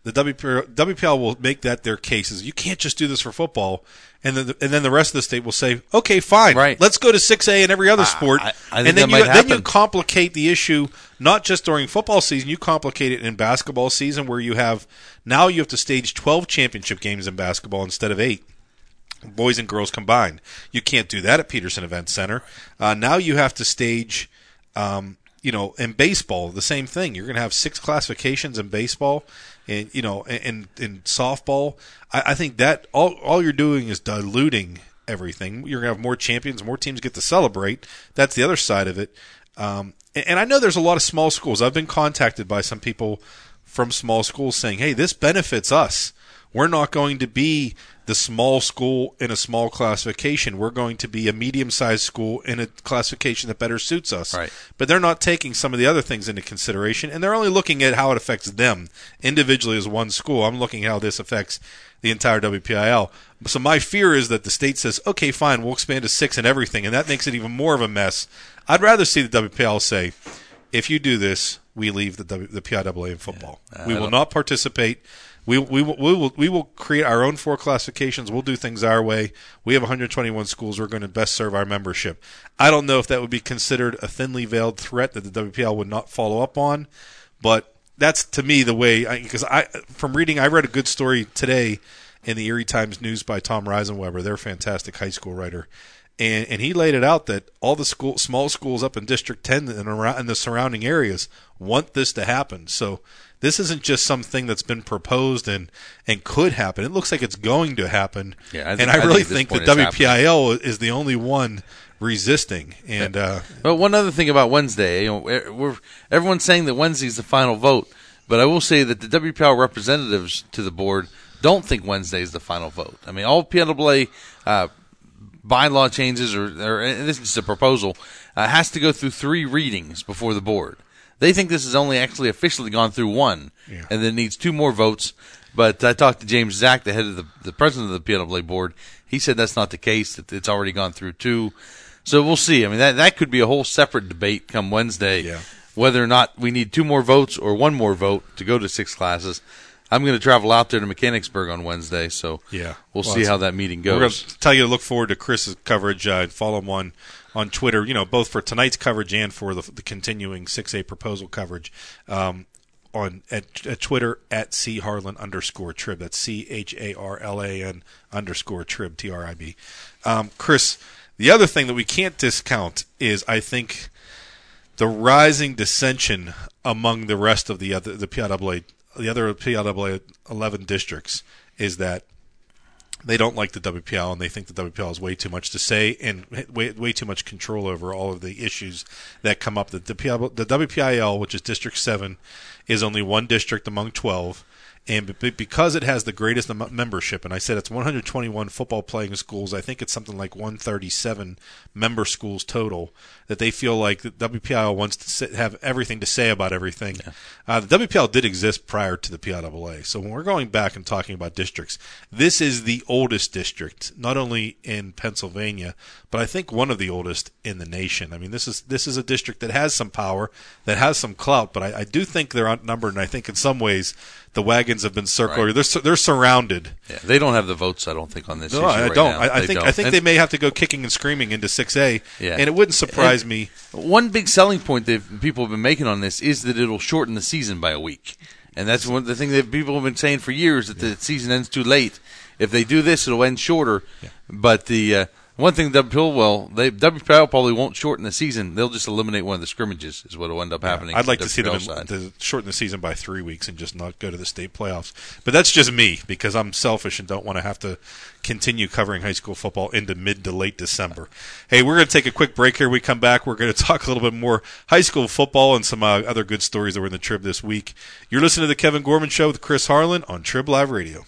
the W P L will make that their case. Is you can't just do this for football. And then, the, and then the rest of the state will say, okay, fine, right. let's go to six A in every other sport. I, I and think then that you, might then happen. you complicate the issue, not just during football season, you complicate it in basketball season where you have, now you have to stage twelve championship games in basketball instead of eight. Boys and girls combined. You can't do that at Peterson Event Center. Uh, now you have to stage, um, you know, in baseball, the same thing. You're going to have six classifications in baseball. And you know, in in softball, I, I think that all all you're doing is diluting everything. You're gonna have more champions, more teams get to celebrate. That's the other side of it. Um, and, and I know there's a lot of small schools. I've been contacted by some people from small schools saying, "Hey, this benefits us. We're not going to be the small school in a small classification. We're going to be a medium-sized school in a classification that better suits us." Right. But they're not taking some of the other things into consideration, and they're only looking at how it affects them individually as one school. I'm looking at how this affects the entire W P I L. So my fear is that the state says, okay, fine, we'll expand to six and everything, and that makes it even more of a mess. I'd rather see the W P I L say, if you do this, we leave the, w, the P I A A in football. Yeah, we will not participate. We we will, we will we will create our own four classifications. We'll do things our way. We have one hundred twenty-one schools. We're going to best serve our membership. I don't know if that would be considered a thinly veiled threat that the W P L would not follow up on, but that's to me the way. Because I, I from reading, I read a good story today in the Erie Times News by Tom Reisenweber. They're a fantastic high school writer, and and he laid it out that all the school small schools up in District ten and around in the surrounding areas want this to happen. So. This isn't just something that's been proposed and, and could happen. It looks like it's going to happen. Yeah, I think, and I, I really think, think the W P I L is the only one resisting. And uh, but one other thing about Wednesday, you know, we're, everyone's saying that Wednesday's the final vote, but I will say that the W P I L representatives to the board don't think Wednesday is the final vote. I mean, all P I A A uh, bylaw changes, or, or and this is a proposal, uh, has to go through three readings before the board. They think this has only actually officially gone through one, yeah. and then needs two more votes. But I talked to James Zach, the head of the, the president of the P I A A board. He said that's not the case, that it's already gone through two. So we'll see. I mean, that that could be a whole separate debate come Wednesday, yeah. whether or not we need two more votes or one more vote to go to six classes. I'm going to travel out there to Mechanicsburg on Wednesday, so yeah. we'll, well, see how that meeting goes. We're going to tell you to look forward to Chris's coverage. Uh, follow him on, on Twitter, you know, both for tonight's coverage and for the, the continuing six A proposal coverage um, on at, at Twitter at C Harlan underscore Trib. That's C H A R L A N underscore Trib, T R I B. Um, Chris, the other thing that we can't discount is, I think, the rising dissension among the rest of the other the P I A A. The other P I A A eleven districts is that they don't like the W P I L, and they think the W P I L has way too much to say and way, way too much control over all of the issues that come up. The, the, the W P I L, which is District seven, is only one district among twelve, and because it has the greatest membership, and I said it's one hundred twenty-one football playing schools, I think it's something like one hundred thirty-seven member schools total, that they feel like the W P I L wants to sit, have everything to say about everything. Yeah. Uh, the W P I L did exist prior to the P I A A. So when we're going back and talking about districts, this is the oldest district, not only in Pennsylvania, but I think one of the oldest in the nation. I mean, this is this is a district that has some power, that has some clout, but I, I do think they're outnumbered, and I think in some ways the wagons have been circled. Right. They're they're surrounded. Yeah, they don't have the votes, I don't think, on this no, issue I right don't. now. I, I they think don't. I think and, they may have to go kicking and screaming into six A, yeah. and it wouldn't surprise and me. One big selling point that people have been making on this is that it'll shorten the season by a week. And that's one the thing that people have been saying for years, that yeah. the season ends too late. If they do this, it'll end shorter. Yeah. But the uh, one thing W P I L, well, they, W P I L probably won't shorten the season. They'll just eliminate one of the scrimmages is what will end up yeah. happening. I'd like to see them in, to shorten the season by three weeks and just not go to the state playoffs. But that's just me, because I'm selfish and don't want to have to continue covering high school football into mid to late December. Hey, we're going to take a quick break here. We come back, we're going to talk a little bit more high school football and some uh, other good stories that were in the Trib this week. You're listening to the Kevin Gorman Show with Chris Harlan on Trib Live Radio.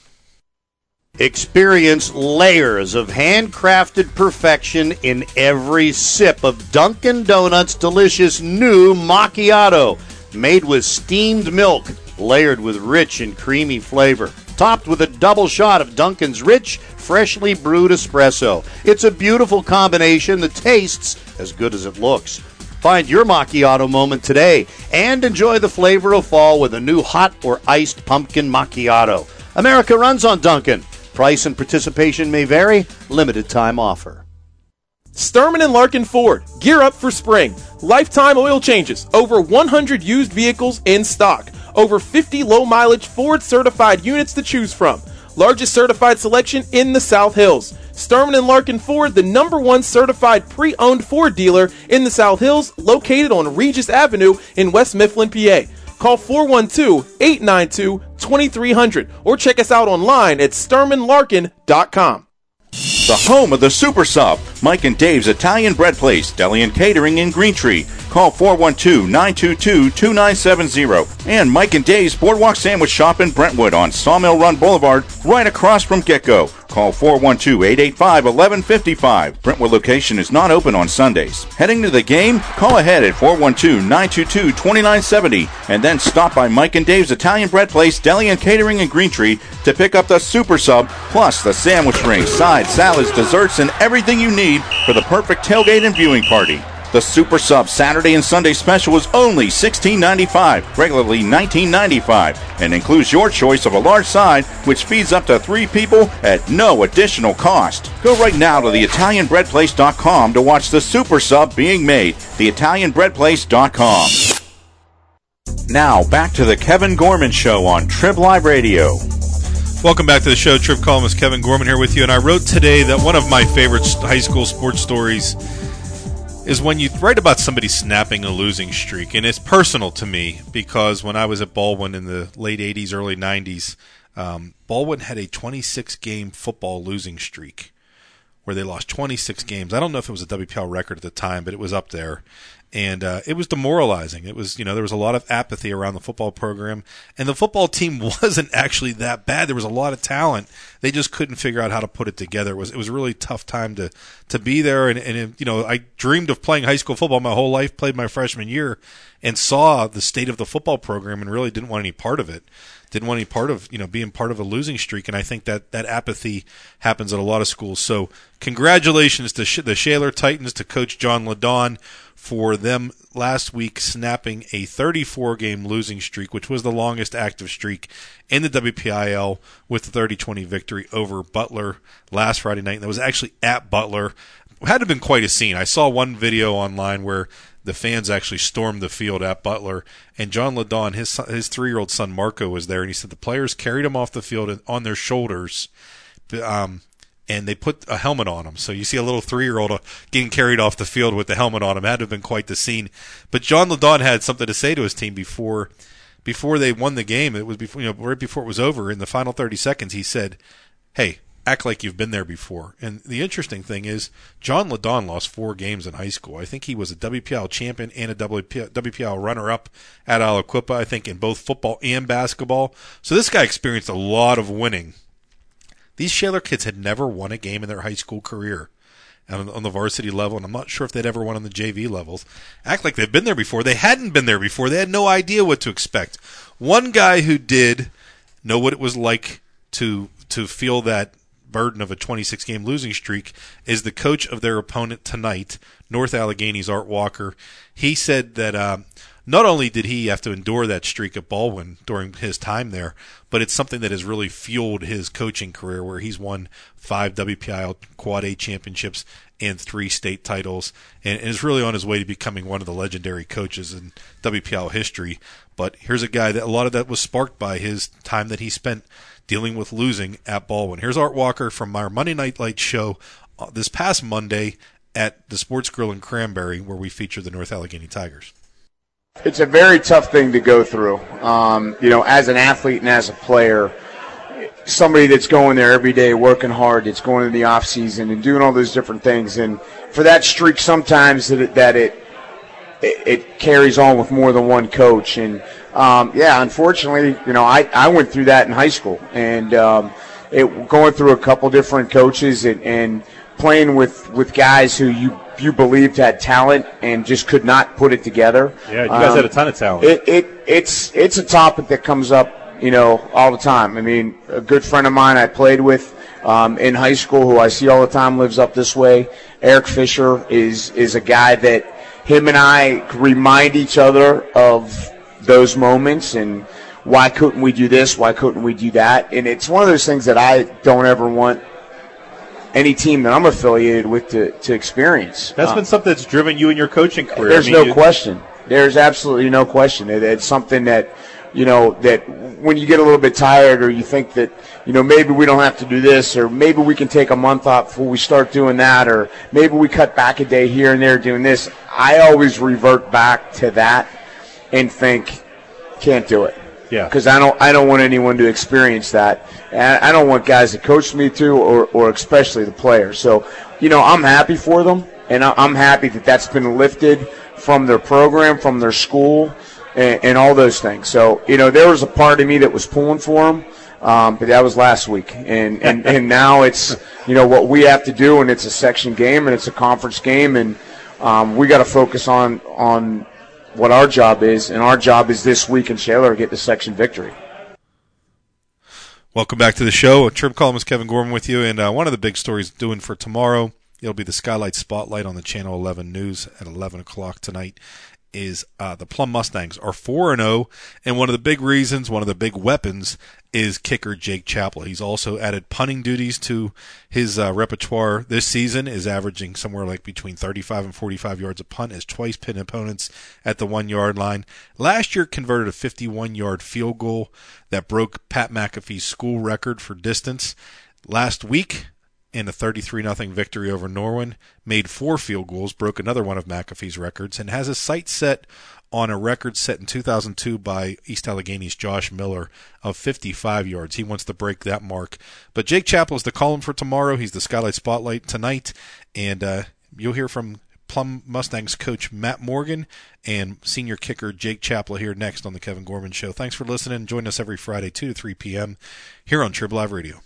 Experience layers of handcrafted perfection in every sip of Dunkin' Donuts' delicious new macchiato, made with steamed milk, layered with rich and creamy flavor, topped with a double shot of Dunkin's rich, freshly brewed espresso. It's a beautiful combination that tastes as good as it looks. Find your macchiato moment today and enjoy the flavor of fall with a new hot or iced pumpkin macchiato. America runs on Dunkin'. Price and participation may vary. Limited time offer. Sturman and Larkin Ford. Gear up for spring. Lifetime oil changes. Over one hundred used vehicles in stock. Over fifty low-mileage Ford-certified units to choose from. Largest certified selection in the South Hills. Sturman and Larkin Ford, the number one certified pre-owned Ford dealer in the South Hills, located on Regis Avenue in West Mifflin, P A. Call four one two, eight nine two, two three zero zero or check us out online at sturman larkin dot com. The home of the Super Sub, Mike and Dave's Italian Bread Place, Deli and Catering in Greentree. Call four one two, nine two two, two nine seven zero. And Mike and Dave's Boardwalk Sandwich Shop in Brentwood on Sawmill Run Boulevard, right across from Get-Go. Call four one two, eight eight five, one one five five. Brentwood location is not open on Sundays. Heading to the game? Call ahead at four one two, nine two two, two nine seven zero and then stop by Mike and Dave's Italian Bread Place, Deli and Catering in Greentree to pick up the Super Sub, plus the sandwich rings, sides, salads, desserts, and everything you need for the perfect tailgate and viewing party. The Super Sub Saturday and Sunday special is only sixteen ninety-five, regularly nineteen ninety-five, and includes your choice of a large side, which feeds up to three people at no additional cost. Go right now to the italian bread place dot com to watch the Super Sub being made. the italian bread place dot com. Now, back to the Kevin Gorman Show on Trib Live Radio. Welcome back to the show. Trib columnist Kevin Gorman here with you, and I wrote today that one of my favorite high school sports stories is when you write about somebody snapping a losing streak. And it's personal to me because when I was at Baldwin in the late eighties, early nineties, um, Baldwin had a twenty-six game football losing streak where they lost twenty-six games. I don't know if it was a W P L record at the time, but it was up there. And uh, it was demoralizing. It was, you know, there was a lot of apathy around the football program, and the football team wasn't actually that bad. There was a lot of talent. They just couldn't figure out how to put it together. It was, it was a really tough time to, to be there. And, and, you know, I dreamed of playing high school football my whole life, played my freshman year, and saw the state of the football program and really didn't want any part of it. Didn't want any part of, you know, being part of a losing streak, and I think that that apathy happens at a lot of schools. So congratulations to the Shaler Titans, to Coach John LaDawn, for them last week snapping a thirty-four game losing streak, which was the longest active streak in the W P I L, with the thirty twenty victory over Butler last Friday night. And that was actually at Butler. It had to have been quite a scene. I saw one video online where the fans actually stormed the field at Butler, and John LaDawn, his son, his three-year-old son Marco, was there, and he said the players carried him off the field on their shoulders, um, and they put a helmet on him. So you see a little three-year-old getting carried off the field with the helmet on him. It had to have been quite the scene. But John LaDawn had something to say to his team before before they won the game. It was before, you know, right before it was over. In the final thirty seconds, he said, "Hey, act like you've been there before." And the interesting thing is, John LaDawn lost four games in high school. I think he was a W P L champion and a W P L runner-up at Aliquippa, I think, in both football and basketball. So this guy experienced a lot of winning. These Shaler kids had never won a game in their high school career on, on the varsity level, and I'm not sure if they'd ever won on the J V levels. Act like they've been there before. They hadn't been there before. They had no idea what to expect. One guy who did know what it was like to to feel that burden of a twenty-six game losing streak is the coach of their opponent tonight, North Allegheny's Art Walker. He said that um, not only did he have to endure that streak at Baldwin during his time there, but it's something that has really fueled his coaching career, where he's won five W P I L Quad A championships and three state titles, and is really on his way to becoming one of the legendary coaches in W P I L history. But here's a guy that a lot of that was sparked by his time that he spent dealing with losing at Baldwin. Here's Art Walker from our Monday Night Lights show uh, this past Monday at the Sports Grill in Cranberry, where we feature the North Allegheny Tigers. It's a very tough thing to go through. Um, you know, as an athlete and as a player, somebody that's going there every day, working hard, that's going in the off season and doing all those different things. And for that streak, sometimes that it, that it it, it carries on with more than one coach. And um, yeah, unfortunately, you know, I, I went through that in high school, and um, it going through a couple different coaches and, and playing with, with guys who you you believed had talent and just could not put it together. Yeah, you guys um, had a ton of talent. It, it it's it's a topic that comes up, you know, all the time. I mean, a good friend of mine I played with um, in high school, who I see all the time, lives up this way. Eric Fisher is is a guy that him and I remind each other of those moments and why couldn't we do this, why couldn't we do that. And it's one of those things that I don't ever want any team that I'm affiliated with to, to experience. That's uh, been something that's driven you in your coaching career. There's I mean, no you, question. There's absolutely no question. It, it's something that, you know, that when you get a little bit tired or you think that, you know, maybe we don't have to do this, or maybe we can take a month off before we start doing that, or maybe we cut back a day here and there doing this, I always revert back to that and think, can't do it. Yeah. Because I don't, I don't want anyone to experience that. And I don't want guys that coach me to, or, or especially the players. So, you know, I'm happy for them, and I'm happy that that's been lifted from their program, from their school, and, and all those things. So, you know, there was a part of me that was pulling for them, um, but that was last week. And, and, and now it's, you know, what we have to do, and it's a section game, and it's a conference game, and um, we got to focus on on what our job is, and our job is this week in Shaler to get the section victory. Welcome back to the show. Trib columnist Kevin Gorman with you, and uh, one of the big stories doing for tomorrow, it'll be the Skylight Spotlight on the Channel eleven News at eleven o'clock tonight, is uh, the Plum Mustangs are four and oh, and one of the big reasons, one of the big weapons, is kicker Jake Chappell. He's also added punting duties to his uh, repertoire this season, is averaging somewhere like between thirty-five and forty-five yards a punt, has twice pinned opponents at the one-yard line. Last year converted a fifty-one-yard field goal that broke Pat McAfee's school record for distance. Last week, in a thirty-three nothing victory over Norwin, made four field goals, broke another one of McAfee's records, and has his sights set on a record set in two thousand two by East Allegheny's Josh Miller of fifty-five yards. He wants to break that mark. But Jake Chappell is the column for tomorrow. He's the Skylight Spotlight tonight, and uh, you'll hear from Plum Mustangs coach Matt Morgan and senior kicker Jake Chappell here next on the Kevin Gorman Show. Thanks for listening. Join us every Friday, two to three p.m. here on Trib Live Radio.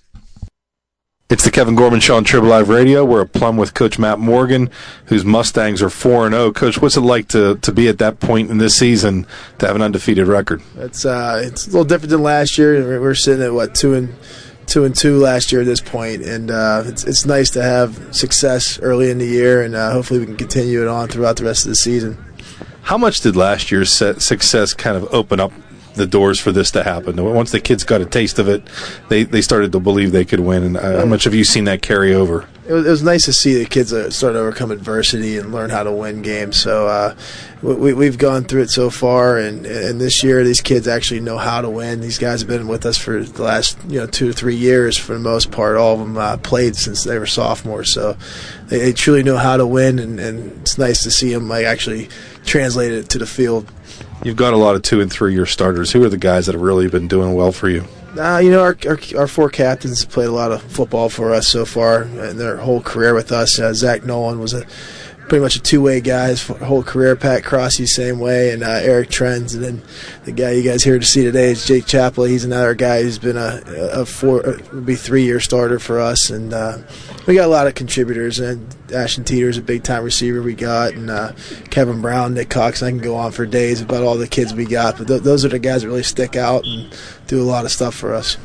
It's the Kevin Gorman Show on Trib Live Radio. We're at Plum with Coach Matt Morgan, whose Mustangs are four and oh. Coach, what's it like to, to be at that point in this season to have an undefeated record? It's uh, it's a little different than last year. We're sitting at, what, two and two and two last year at this point, and uh, it's it's nice to have success early in the year, and uh, hopefully we can continue it on throughout the rest of the season. How much did last year's success kind of open up the doors for this to happen? Once the kids got a taste of it, they, they started to believe they could win. And uh, how much have you seen that carry over? It was, it was nice to see the kids uh, start to overcome adversity and learn how to win games. So uh, we, we've gone through it so far, and, and this year these kids actually know how to win. These guys have been with us for the last you know two to three years for the most part. All of them uh, played since they were sophomores, so they, they truly know how to win, and, and it's nice to see them like actually translate it to the field. You've got a lot of two- and three-year starters. Who are the guys that have really been doing well for you? Uh, you know, our, our our four captains have played a lot of football for us so far in their whole career with us. Uh, Zach Nolan was a pretty much a two-way guy his whole career. Pat Crossy, same way, and uh, Eric Trends. And then the guy you guys here to see today is Jake Chappell. He's another guy who's been a, a four, would be three-year starter for us. And uh, we got a lot of contributors. And Ashton Teeter's a big-time receiver we got, and uh, Kevin Brown, Nick Cox. And I can go on for days about all the kids we got, but th- those are the guys that really stick out and do a lot of stuff for us.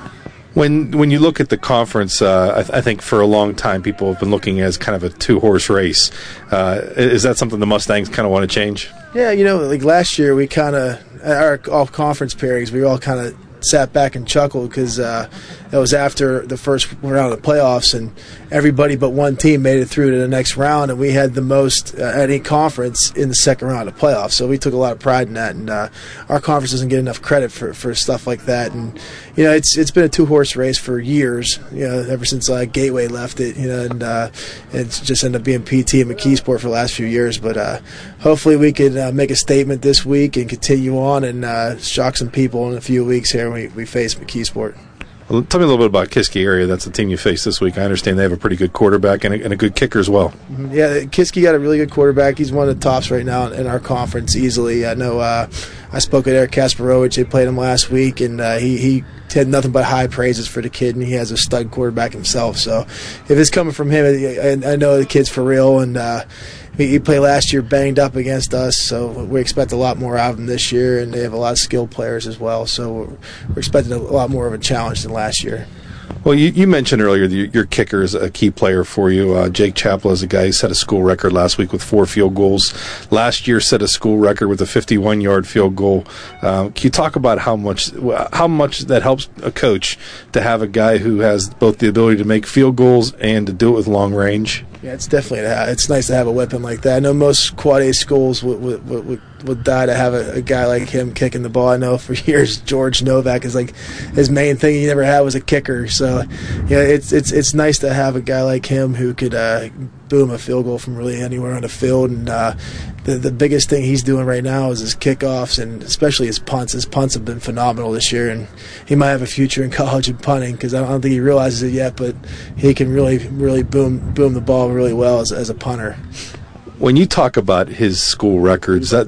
When when you look at the conference, uh, I, th- I think for a long time people have been looking as kind of a two-horse race. Uh, is that something the Mustangs kind of want to change? Yeah, you know, like last year we kind of, our all-conference pairings, we all kind of sat back and chuckled because uh, that was after the first round of the playoffs, and everybody but one team made it through to the next round, and we had the most uh, at any conference in the second round of playoffs. So we took a lot of pride in that, and uh, our conference doesn't get enough credit for, for stuff like that. And you know, it's it's been a two horse race for years. You know, ever since uh, Gateway left it. You know, and uh, it's just ended up being P T and McKeesport for the last few years. But uh, hopefully we can uh, make a statement this week and continue on and uh, shock some people in a few weeks here when we, we face McKeesport. Well, tell me a little bit about Kiski area. That's the team you faced this week. I understand they have a pretty good quarterback and a, and a good kicker as well. Mm-hmm. Yeah, Kiski got a really good quarterback. He's one of the tops right now in our conference easily. I know uh, I spoke with Eric Kasparowicz. They played him last week, and uh, he, he had nothing but high praises for the kid, and he has a stud quarterback himself. So if it's coming from him, I, I know the kid's for real, and uh, he played last year banged up against us, so we expect a lot more out of him this year, and they have a lot of skilled players as well, so we're expecting a lot more of a challenge than last year. Well, you, you mentioned earlier that your, your kicker is a key player for you. Uh, Jake Chappell is a guy who set a school record last week with four field goals. Last year set a school record with a fifty-one-yard field goal. Uh, can you talk about how much how much that helps a coach to have a guy who has both the ability to make field goals and to do it with long range? Yeah, it's definitely it's nice to have a weapon like that. I know most quad A schools would would, would, would die to have a, a guy like him kicking the ball. I know for years George Novak is like his main thing he never had was a kicker. So yeah, it's it's it's nice to have a guy like him who could uh, boom a field goal from really anywhere on the field. And uh, the the biggest thing he's doing right now is his kickoffs and especially his punts. His punts have been phenomenal this year, and he might have a future in college in punting because I don't think he realizes it yet. But he can really really boom boom the ball really well as, as a punter. When you talk about his school records, that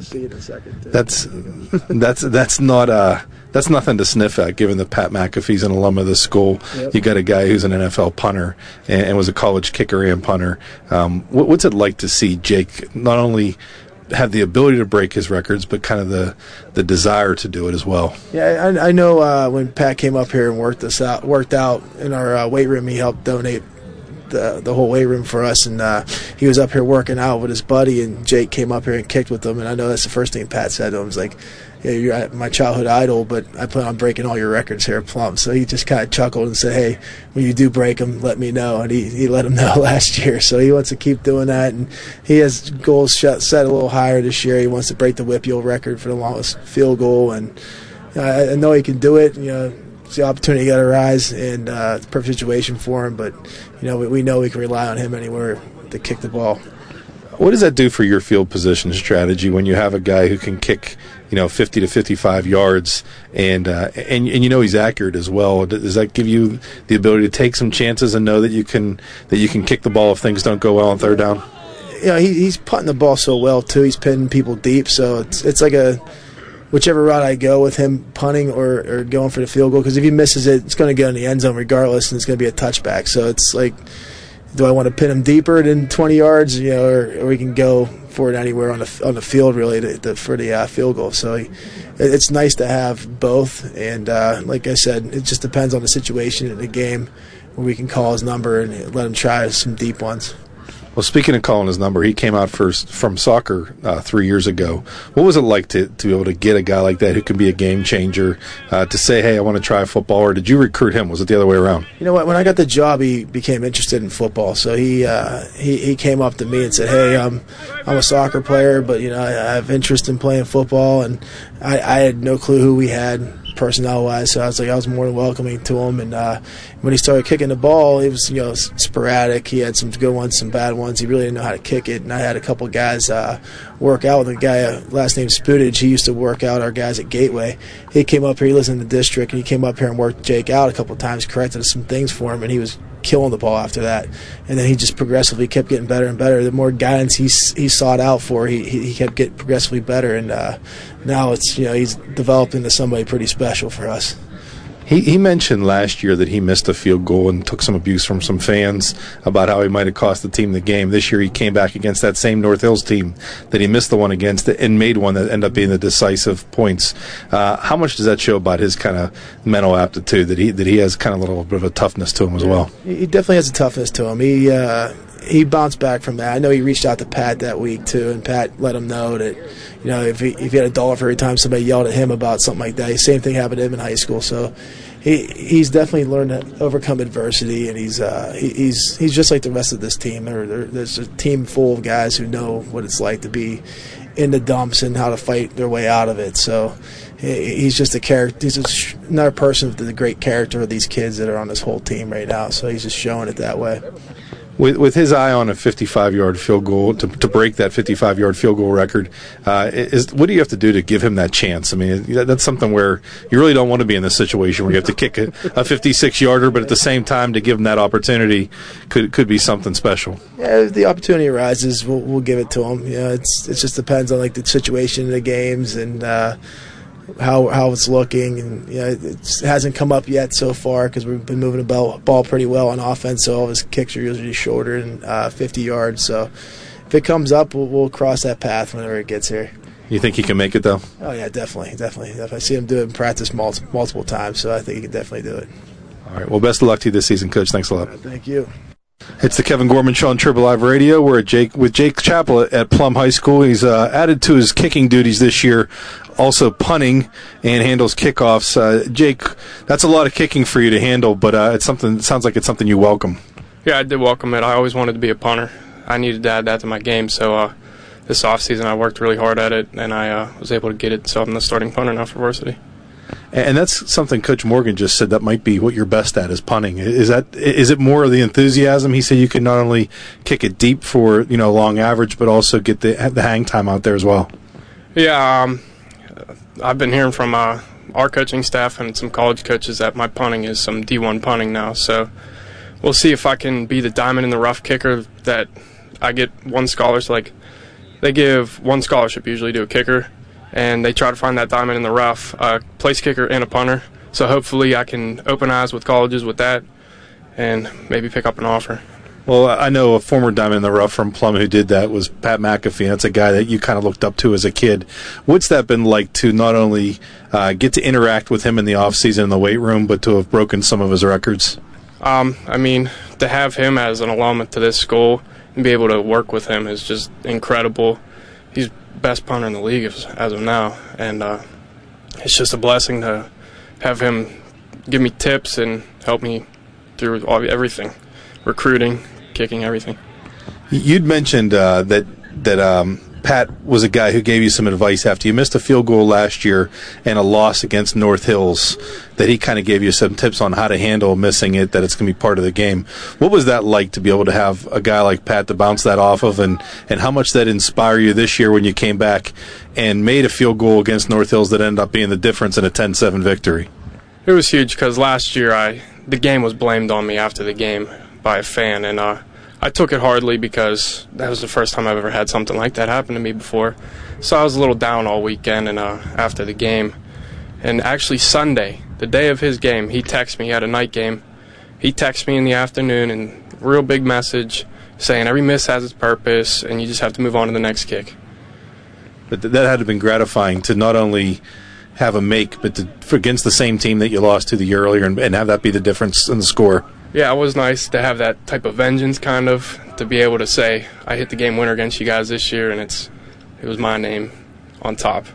that's that's that's not uh that's nothing to sniff at. Given that Pat McAfee's an alum of the school, yep. You got a guy who's an N F L punter and, and was a college kicker and punter. Um, what, what's it like to see Jake not only have the ability to break his records, but kind of the the desire to do it as well? Yeah, I, I know uh, when Pat came up here and worked us out, worked out in our uh, weight room, he helped donate The, the whole weight room for us, and uh, he was up here working out with his buddy, and Jake came up here and kicked with him, and I know that's the first thing Pat said to him was like, yeah, you're my childhood idol, but I plan on breaking all your records here at Plum. So he just kind of chuckled and said, hey, when you do break them, let me know, and he, he let him know last year. So he wants to keep doing that, and he has goals set a little higher this year. He wants to break the Whippeal record for the longest field goal, and I, I know he can do it. You know, it's the opportunity got to rise, and uh, it's a perfect situation for him, but you know, we, we know we can rely on him anywhere to kick the ball. What does that do for your field position strategy when you have a guy who can kick, you know, fifty to fifty-five yards, and uh, and and you know he's accurate as well? Does that give you the ability to take some chances and know that you can that you can kick the ball if things don't go well on third down? You know, he, he's putting the ball so well too. He's pinning people deep, so it's it's like a whichever route I go with him punting or, or going for the field goal, because if he misses it, it's going to go in the end zone regardless, and it's going to be a touchback. So it's like, do I want to pin him deeper than twenty yards, you know, or, or we can go for it anywhere on the on the field really to, to, for the uh, field goal. So he, it's nice to have both, and uh, like I said, it just depends on the situation in the game where we can call his number and let him try some deep ones. Well, speaking of calling his number, he came out first from soccer uh, three years ago. What was it like to, to be able to get a guy like that who can be a game changer, uh, to say, hey, I want to try football, or did you recruit him? Was it the other way around? You know what? When I got the job, he became interested in football. So he uh, he, he came up to me and said, hey, um, I'm a soccer player, but you know I, I have interest in playing football. And I, I had no clue who we had personnel-wise, so I was like, I was more than welcoming to him. And uh, when he started kicking the ball, it was, you know, sporadic. He had some good ones, some bad ones. He really didn't know how to kick it. And I had a couple guys uh, work out with a guy, uh, last name Sputage. He used to work out our guys at Gateway. He came up here. He lives in the district, and he came up here and worked Jake out a couple times, corrected some things for him, and he was killing the ball after that. And then he just progressively kept getting better and better. The more guidance he he sought out for, he he kept getting progressively better. And uh, now it's, you know, he's developed into somebody pretty special for us. He he mentioned last year that he missed a field goal and took some abuse from some fans about how he might have cost the team the game. This year he came back against that same North Hills team that he missed the one against and made one that ended up being the decisive points. Uh, how much does that show about his kind of mental aptitude, that he that he has kind of a little bit of a toughness to him as well? He definitely has a toughness to him. He uh, he bounced back from that. I know he reached out to Pat that week too, and Pat let him know that, you know, if he if he had a dollar for every time somebody yelled at him about something like that. The same thing happened to him in high school. So he he's definitely learned to overcome adversity, and he's uh, he, he's he's just like the rest of this team. There, there, there's a team full of guys who know what it's like to be in the dumps and how to fight their way out of it. So he, he's just a character. He's just another person with the great character of these kids that are on this whole team right now. So he's just showing it that way. With with his eye on a fifty-five-yard field goal, to to break that fifty-five-yard field goal record, uh, is what do you have to do to give him that chance? I mean, that's something where you really don't want to be in this situation where you have to kick a, a fifty-six-yarder, but at the same time to give him that opportunity could could be something special. Yeah, if the opportunity arises, we'll we'll give it to him. You know, it's it just depends on like the situation in the games and uh, how how it's looking, and you know, it hasn't come up yet so far because we've been moving the ball, ball pretty well on offense. So all of his kicks are usually shorter than uh, fifty yards. So if it comes up, we'll, we'll cross that path whenever it gets here. You think he can make it though? Oh yeah, definitely, definitely. I see him do it in practice multiple, multiple times, so I think he can definitely do it. All right. Well, best of luck to you this season, Coach. Thanks a lot. Thank you. It's the Kevin Gorman Show on Triple Live Radio. We're at Jake with Jake Chappell at Plum High School. He's uh, added to his kicking duties this year, also punting and handles kickoffs. Uh, Jake, that's a lot of kicking for you to handle, but uh, it's something. It sounds like it's something you welcome. Yeah, I did welcome it. I always wanted to be a punter. I needed to add that to my game, so uh, this offseason I worked really hard at it, and I uh, was able to get it. So I'm the starting punter now for varsity. And that's something Coach Morgan just said that might be what you're best at is punting. Is that is it more of the enthusiasm? He said you can not only kick it deep for you know long average, but also get the the hang time out there as well. Yeah, um, I've been hearing from uh, our coaching staff and some college coaches that my punting is some D one punting now. So we'll see if I can be the diamond in the rough kicker that I get one scholarship. Like they give one scholarship usually to a kicker. And they try to find that diamond in the rough, uh, place kicker and a punter. So hopefully I can open eyes with colleges with that and maybe pick up an offer. Well, I know a former diamond in the rough from Plum who did that was Pat McAfee. That's a guy that you kind of looked up to as a kid. What's that been like to not only uh, get to interact with him in the offseason in the weight room, but to have broken some of his records? Um, I mean, to have him as an alum to this school and be able to work with him is just incredible. He's best punter in the league as, as of now, and uh, it's just a blessing to have him give me tips and help me through all, everything, recruiting, kicking, everything. You'd mentioned uh, that that um, Pat was a guy who gave you some advice after you missed a field goal last year and a loss against North Hills, that he kind of gave you some tips on how to handle missing it, that it's going to be part of the game. What was that like to be able to have a guy like Pat to bounce that off of, and, and how much that inspired you this year when you came back and made a field goal against North Hills that ended up being the difference in a ten seven victory? It was huge because last year I the game was blamed on me after the game by a fan, and uh, I took it hardly because that was the first time I've ever had something like that happen to me before. So I was a little down all weekend and uh, after the game. And actually Sunday, the day of his game, he texted me. He had a night game. He texted me in the afternoon and real big message saying every miss has its purpose and you just have to move on to the next kick. But that had to have been gratifying to not only have a make, but to, for against the same team that you lost to the year earlier and, and have that be the difference in the score. Yeah, it was nice to have that type of vengeance, kind of, to be able to say, I hit the game winner against you guys this year, and it's it was my name on top.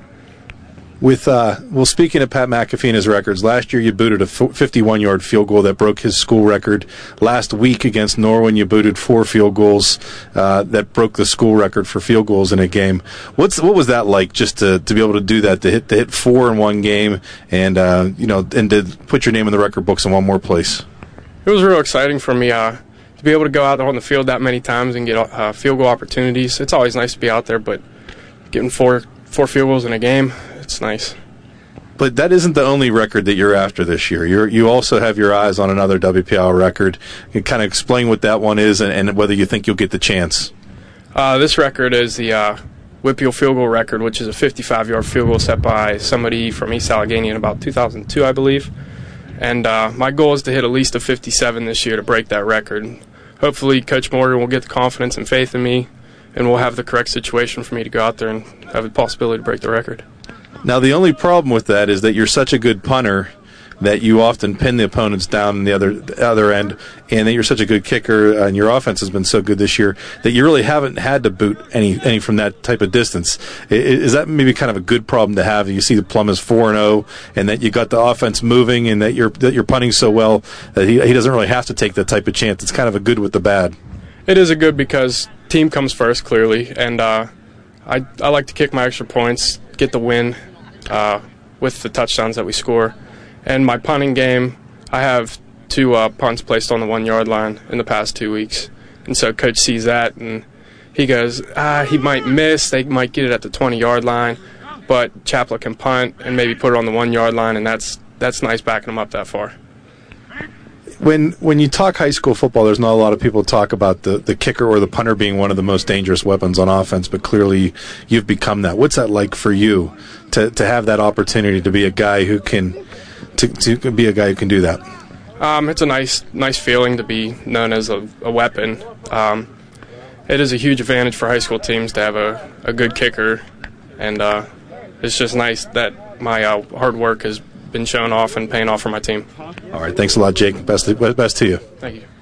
With uh, well, speaking of Pat McAfee and his records, last year you booted a fifty-one-yard field goal that broke his school record. Last week against Norwin, you booted four field goals uh, that broke the school record for field goals in a game. What's what was that like, just to, to be able to do that, to hit to hit four in one game, and uh, you know, and to put your name in the record books in one more place? It was real exciting for me uh, to be able to go out on the field that many times and get uh, field goal opportunities. It's always nice to be out there, but getting four four field goals in a game, it's nice. But that isn't the only record that you're after this year. You you also have your eyes on another W P L record. You can kind of explain what that one is and, and whether you think you'll get the chance. Uh, this record is the uh, Whippeal field goal record, which is a fifty-five-yard field goal set by somebody from East Allegheny in about two thousand two, I believe. And uh, my goal is to hit at least a fifty-seven this year to break that record. Hopefully Coach Morgan will get the confidence and faith in me, and we'll have the correct situation for me to go out there and have a possibility to break the record. Now, the only problem with that is that you're such a good punter that you often pin the opponents down in the other the other end, and that you're such a good kicker, and your offense has been so good this year that you really haven't had to boot any any from that type of distance. Is that maybe kind of a good problem to have? You see the Plum is four and oh, and that you got the offense moving, and that you're that you're punting so well that he he doesn't really have to take that type of chance. It's kind of a good with the bad. It is a good because team comes first, clearly, and uh, I I like to kick my extra points, get the win uh, with the touchdowns that we score. And my punting game, I have two uh, punts placed on the one-yard line in the past two weeks. And so Coach sees that, and he goes, ah, he might miss. They might get it at the twenty-yard line. But Chappell can punt and maybe put it on the one-yard line, and that's that's nice backing him up that far. When when you talk high school football, there's not a lot of people talk about the, the kicker or the punter being one of the most dangerous weapons on offense, but clearly you've become that. What's that like for you to, to have that opportunity to be a guy who can to, to be a guy who can do that? Um, it's a nice nice feeling to be known as a, a weapon. Um, it is a huge advantage for high school teams to have a, a good kicker, and uh, it's just nice that my uh, hard work has been showing off and paying off for my team. All right, thanks a lot, Jake. Best best to you. Thank you.